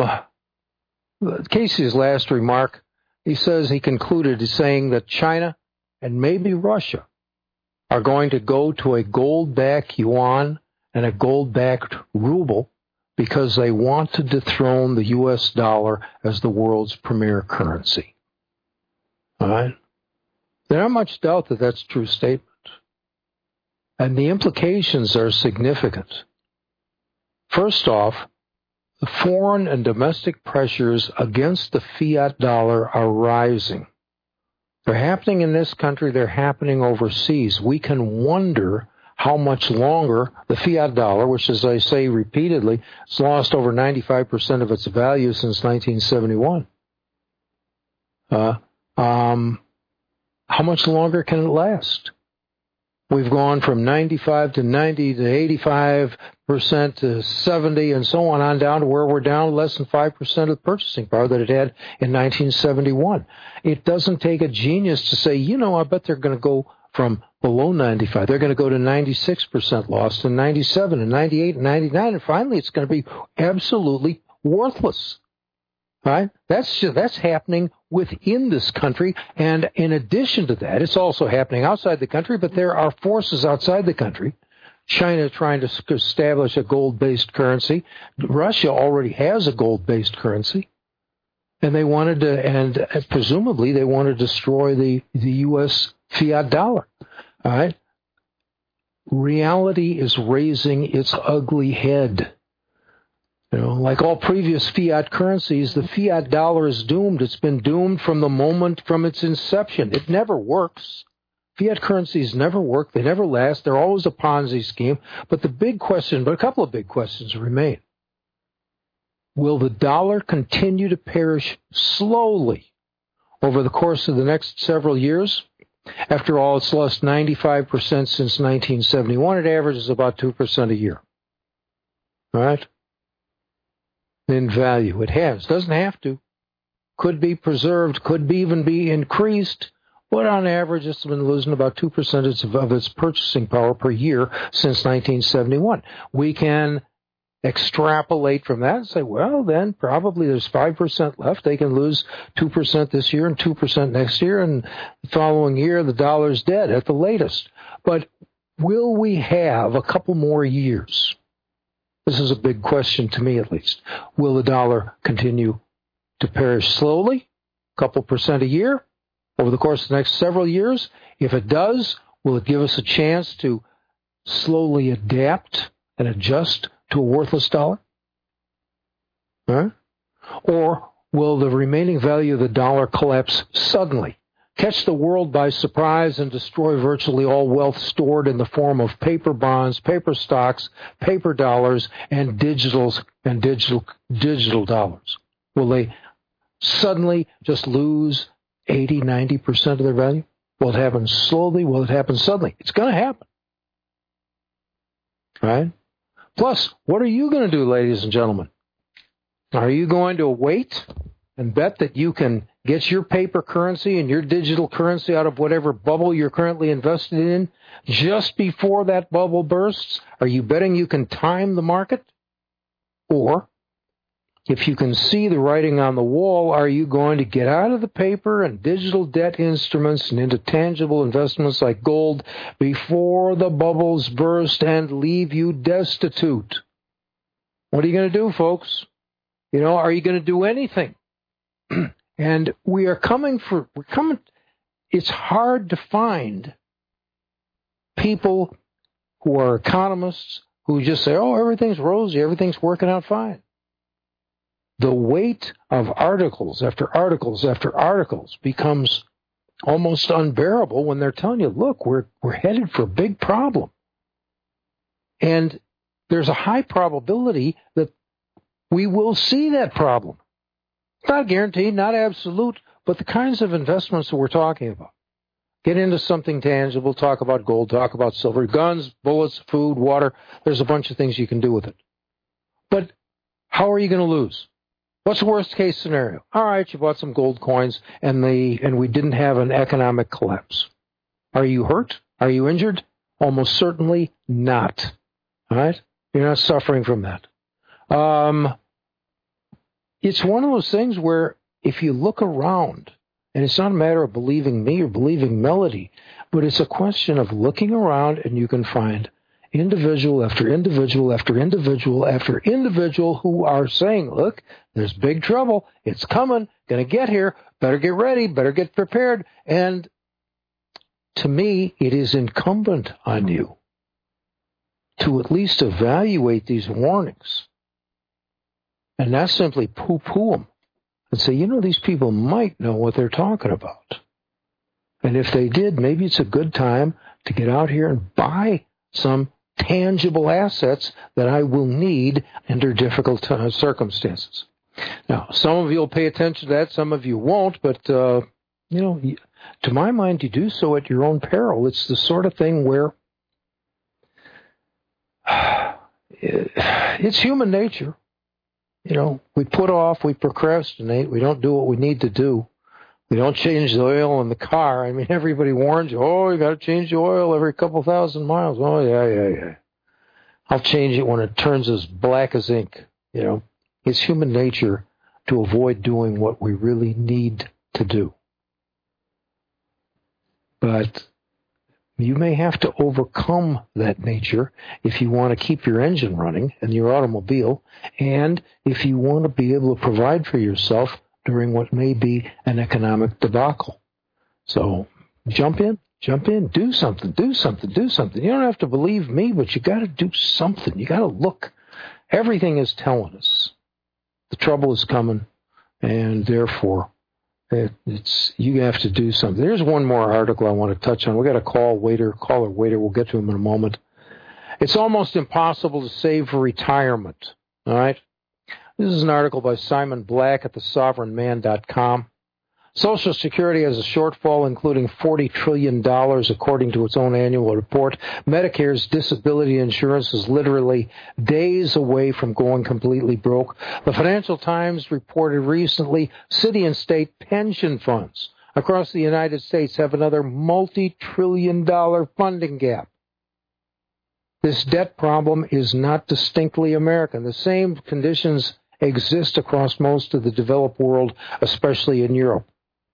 Casey's last remark, he says he concluded is saying that China and maybe Russia are going to go to a gold-backed yuan and a gold-backed ruble because they want to dethrone the U S dollar as the world's premier currency. All right? There's not much doubt that that's a true statement. And the implications are significant. First off, the foreign and domestic pressures against the fiat dollar are rising. They're happening in this country. They're happening overseas. We can wonder how much longer the fiat dollar, which, as I say repeatedly, has lost over ninety-five percent of its value since nineteen seventy-one. Uh, um, how much longer can it last? We've gone from ninety-five to ninety to eighty-five percent to seventy and so on on down to where we're down less than five percent of the purchasing power that it had in nineteen seventy-one. It doesn't take a genius to say, you know, I bet they're going to go from below ninety-five. They're going to go to ninety-six percent lost and ninety-seven and ninety-eight and ninety-nine, and finally it's going to be absolutely worthless. Right? That's just, that's happening within this country, and in addition to that, it's also happening outside the country, but there are forces outside the country. China trying to establish a gold-based currency. Russia already has a gold-based currency, and they wanted to, and presumably they want to destroy the, the U S fiat dollar. All right? Reality is raising its ugly head. You know, like all previous fiat currencies, the fiat dollar is doomed. It's been doomed from the moment from its inception. It never works. Fiat currencies never work. They never last. They're always a Ponzi scheme. But the big question, but a couple of big questions remain. Will the dollar continue to perish slowly over the course of the next several years? After all, it's lost ninety-five percent since nineteen seventy-one. It averages about two percent a year. All right? In value. It has. Doesn't have to. Could be preserved. Could be even be increased. But on average, it's been losing about two percent of its purchasing power per year since nineteen seventy-one. We can extrapolate from that and say, well, then probably there's five percent left. They can lose two percent this year and two percent next year, and the following year the dollar's dead at the latest. But will we have a couple more years? This is a big question to me, at least. Will the dollar continue to perish slowly, a couple percent a year, over the course of the next several years? If it does, will it give us a chance to slowly adapt and adjust to a worthless dollar? Huh? Or will the remaining value of the dollar collapse suddenly, catch the world by surprise, and destroy virtually all wealth stored in the form of paper bonds, paper stocks, paper dollars, and digitals and digital digital dollars? Will they suddenly just lose eighty, ninety percent of their value? Will it happen slowly? Will it happen suddenly? It's going to happen. Right? Plus, what are you going to do, ladies and gentlemen? Are you going to wait and bet that you can get your paper currency and your digital currency out of whatever bubble you're currently invested in just before that bubble bursts? Are you betting you can time the market? Or, if you can see the writing on the wall, are you going to get out of the paper and digital debt instruments and into tangible investments like gold before the bubbles burst and leave you destitute? What are you going to do, folks? You know, are you going to do anything? And we are coming for, we're coming, it's hard to find people who are economists who just say, oh, everything's rosy, everything's working out fine. The weight of articles after articles after articles becomes almost unbearable when they're telling you, look, we're we're headed for a big problem. And there's a high probability that we will see that problem. Not guaranteed, not absolute, but the kinds of investments that we're talking about. Get into something tangible, talk about gold, talk about silver, guns, bullets, food, water. There's a bunch of things you can do with it. But how are you going to lose? What's the worst case scenario? All right, you bought some gold coins and the and we didn't have an economic collapse. Are you hurt? Are you injured? Almost certainly not. All right? You're not suffering from that. Um, it's one of those things where if you look around, and it's not a matter of believing me or believing Melody, but it's a question of looking around and you can find individual after individual after individual after individual who are saying, look, there's big trouble. It's coming. Going to get here. Better get ready. Better get prepared. And to me, it is incumbent on you to at least evaluate these warnings and not simply poo-poo them and say, you know, these people might know what they're talking about. And if they did, maybe it's a good time to get out here and buy some tangible assets that I will need under difficult uh, circumstances. Now, some of you will pay attention to that, some of you won't, but, uh, you know, to my mind, you do so at your own peril. It's the sort of thing where it's human nature. You know, we put off, we procrastinate, we don't do what we need to do. We don't change the oil in the car. I mean, everybody warns you, oh, you got to change the oil every couple thousand miles. Oh, yeah, yeah, yeah. I'll change it when it turns as black as ink. You know, it's human nature to avoid doing what we really need to do. But you may have to overcome that nature if you want to keep your engine running and your automobile, and if you want to be able to provide for yourself during what may be an economic debacle. So jump in, jump in, do something, do something, do something. You don't have to believe me, but you got to do something. You got to look. Everything is telling us the trouble is coming, and therefore it, it's you have to do something. There's one more article I want to touch on. We got a call waiter, caller waiter. We'll get to him in a moment. It's almost impossible to save for retirement. All right. This is an article by Simon Black at the sovereign man dot com. Social Security has a shortfall including forty trillion dollars according to its own annual report. Medicare's disability insurance is literally days away from going completely broke. The Financial Times reported recently city and state pension funds across the United States have another multi-trillion dollar funding gap. This debt problem is not distinctly American. The same conditions exist across most of the developed world, especially in Europe.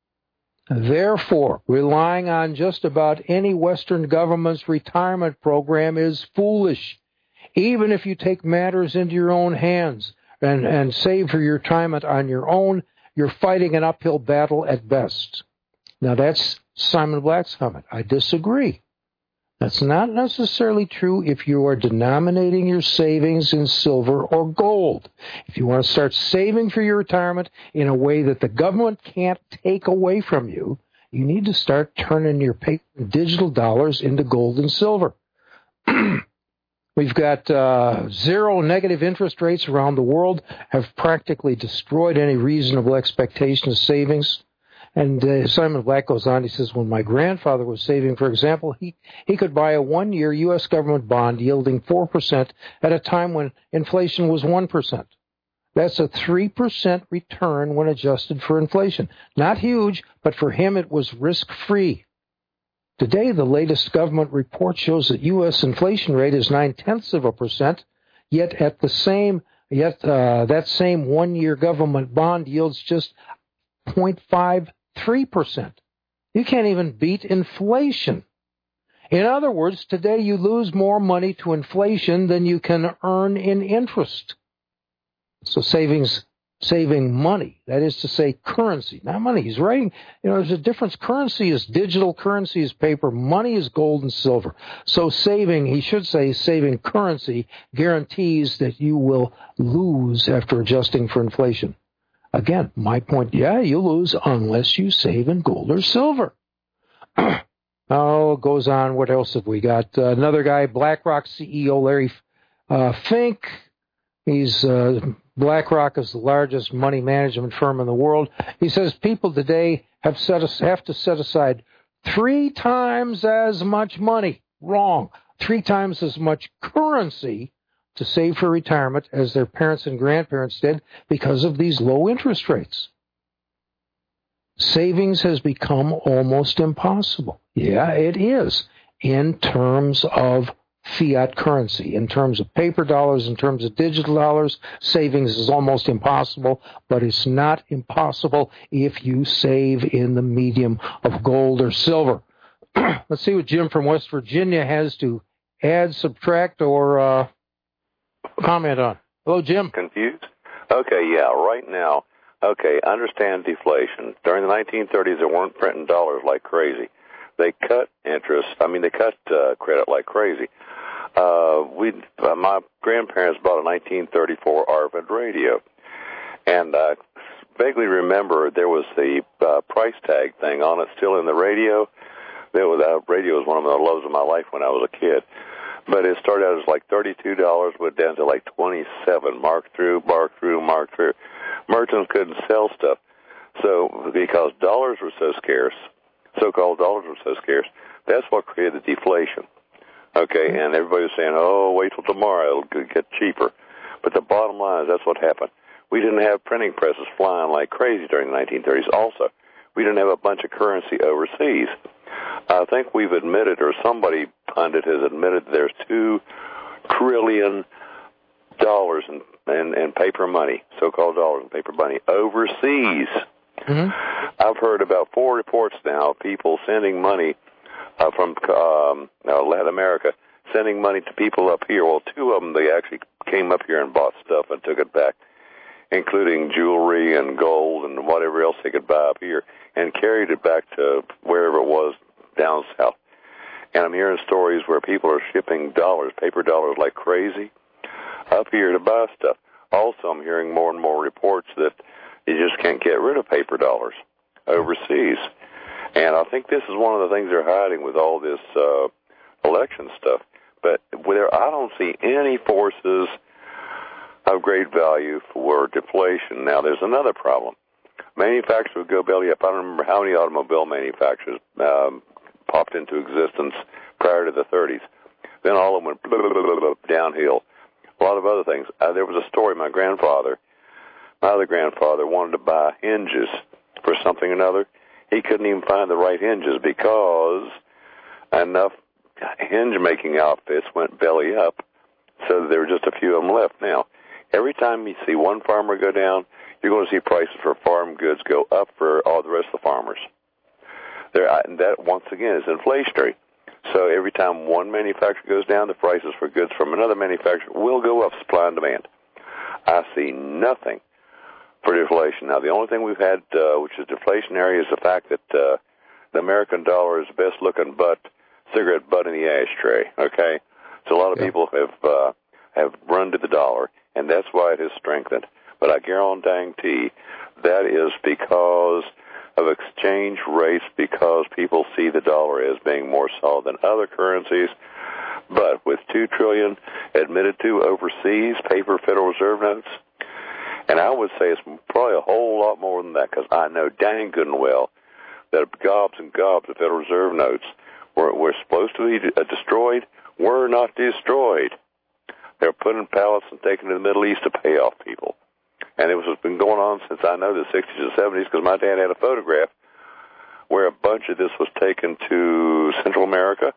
Therefore, relying on just about any Western government's retirement program is foolish. Even if you take matters into your own hands and, and save for your retirement on your own, you're fighting an uphill battle at best. Now, that's Simon Black's comment. I disagree. That's not necessarily true if you are denominating your savings in silver or gold. If you want to start saving for your retirement in a way that the government can't take away from you, you need to start turning your paper digital dollars into gold and silver. We've got uh, zero negative interest rates around the world, have practically destroyed any reasonable expectation of savings. And uh, Simon Black goes on, he says, when my grandfather was saving, for example, he, he could buy a one-year U S government bond yielding four percent at a time when inflation was one percent. That's a three percent return when adjusted for inflation. Not huge, but for him it was risk-free. Today, the latest government report shows that U S inflation rate is nine-tenths of a percent, yet at the same, yet uh, that same one-year government bond yields just zero point five three percent. You can't even beat inflation. In other words, today you lose more money to inflation than you can earn in interest. So savings, saving money, that is to say currency, not money. He's writing, you know, there's a difference. Currency is digital, currency is paper, money is gold and silver. So saving, he should say saving currency guarantees that you will lose after adjusting for inflation. Again, my point, yeah, you lose unless you save in gold or silver. Oh, it goes on. What else have we got? Uh, another guy, BlackRock C E O Larry uh, Fink. He's uh, BlackRock is the largest money management firm in the world. He says people today have set us have to set aside three times as much money. Wrong. Three times as much currency to save for retirement as their parents and grandparents did because of these low interest rates. Savings has become almost impossible. Yeah, it is in terms of fiat currency, in terms of paper dollars, in terms of digital dollars. Savings is almost impossible, but it's not impossible if you save in the medium of gold or silver. Let's see what Jim from West Virginia has to add, subtract, or uh, comment on. Hello, Jim. Confused? Okay, yeah, right now, okay, understand deflation. During the nineteen thirties, they weren't printing dollars like crazy. They cut interest, I mean, they cut uh, credit like crazy. Uh, we, uh, my grandparents bought a nineteen thirty-four Arvid radio, and I vaguely remember there was the uh, price tag thing on it still in the radio. There was, uh, radio was one of the lows of my life when I was a kid. But it started out as like thirty-two dollars, went down to like twenty-seven. Mark through, mark through, mark through. Merchants couldn't sell stuff. So because dollars were so scarce, so-called dollars were so scarce, that's what created deflation. Okay, and everybody was saying, oh, wait till tomorrow, it'll get cheaper. But the bottom line is that's what happened. We didn't have printing presses flying like crazy during the nineteen thirties. Also, we didn't have a bunch of currency overseas. I think we've admitted, or somebody pundit has admitted, there's two trillion dollars in, in, in paper money, so-called dollars in paper money, overseas. Mm-hmm. I've heard about four reports now of people sending money uh, from um, uh, Latin America, sending money to people up here. Well, two of them, they actually came up here and bought stuff and took it back, including jewelry and gold and whatever else they could buy up here, and carried it back to wherever it was down south. And I'm hearing stories where people are shipping dollars, paper dollars like crazy, up here to buy stuff. Also, I'm hearing more and more reports that you just can't get rid of paper dollars overseas. And I think this is one of the things they're hiding with all this uh, election stuff. But where I don't see any forces of great value for deflation. Now, there's another problem. Manufacturers would go belly up. I don't remember how many automobile manufacturers um, popped into existence prior to the thirties. Then all of them went blah, blah, blah, blah, downhill. A lot of other things. Uh, there was a story, my grandfather, my other grandfather wanted to buy hinges for something or another, he couldn't even find the right hinges because enough hinge-making outfits went belly up, so there were just a few of them left. Now, every time you see one farmer go down, you're going to see prices for farm goods go up for all the rest of the farmers. There, and that, once again, is inflationary. So every time one manufacturer goes down, the prices for goods from another manufacturer will go up, supply and demand. I see nothing for deflation. Now, the only thing we've had, uh, which is deflationary, is the fact that uh, the American dollar is the best-looking butt, cigarette butt in the ashtray, okay? So a lot of yeah. people have uh, have run to the dollar, and that's why it has strengthened. But I guarantee that is because of exchange rates, because people see the dollar as being more solid than other currencies. But with two trillion dollars admitted to overseas paper Federal Reserve notes, and I would say it's probably a whole lot more than that, because I know dang good and well that gobs and gobs of Federal Reserve notes were, were supposed to be destroyed, were not destroyed. They're put in pallets and taken to the Middle East to pay off people. And it was been going on since I know the sixties and seventies, because my dad had a photograph where a bunch of this was taken to Central America,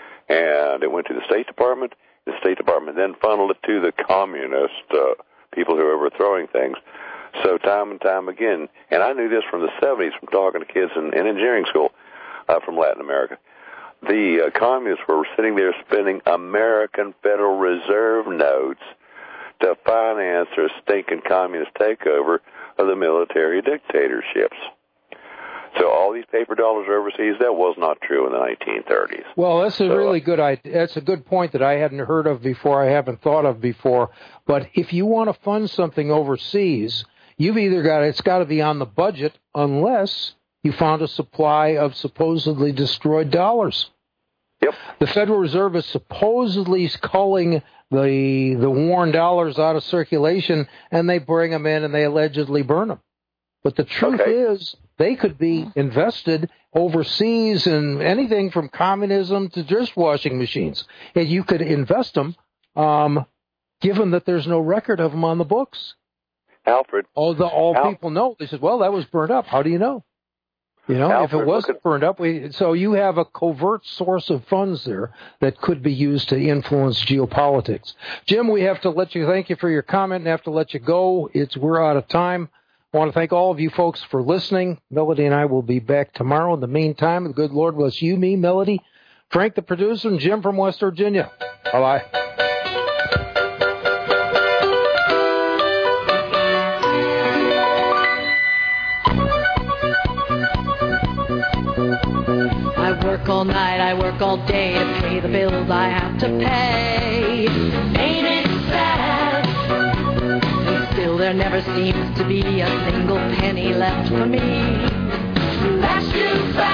and it went to the State Department. The State Department then funneled it to the communist uh, people who were overthrowing things. So time and time again, and I knew this from the seventies from talking to kids in, in engineering school uh, from Latin America, the uh, communists were sitting there spending American Federal Reserve notes to finance their stinking communist takeover of the military dictatorships. So all these paper dollars are overseas. That was not true in the nineteen thirties. Well, that's a so, really good idea. That's a good point that I hadn't heard of before, I haven't thought of before. But if you want to fund something overseas, you've either got, it's got to be on the budget unless you found a supply of supposedly destroyed dollars. Yep. The Federal Reserve is supposedly culling the the worn dollars out of circulation, and they bring them in and they allegedly burn them. But the truth okay. is, they could be invested overseas in anything from communism to dishwashing machines. And you could invest them, um, given that there's no record of them on the books. Alfred. All, the, all Al- people know. They said, well, that was burned up. How do you know? You know, Alfred, if it wasn't at- burned up, we, so you have a covert source of funds there that could be used to influence geopolitics. Jim, we have to let you, thank you for your comment, and have to let you go. It's, we're out of time. I want to thank all of you folks for listening. Melody and I will be back tomorrow. In the meantime, the good Lord bless you, me, Melody, Frank the producer, and Jim from West Virginia. Bye-bye. I work all night, I work all day to pay the bills I have to pay. Ain't it sad? And still there never seems to be a single penny left for me. That's too bad.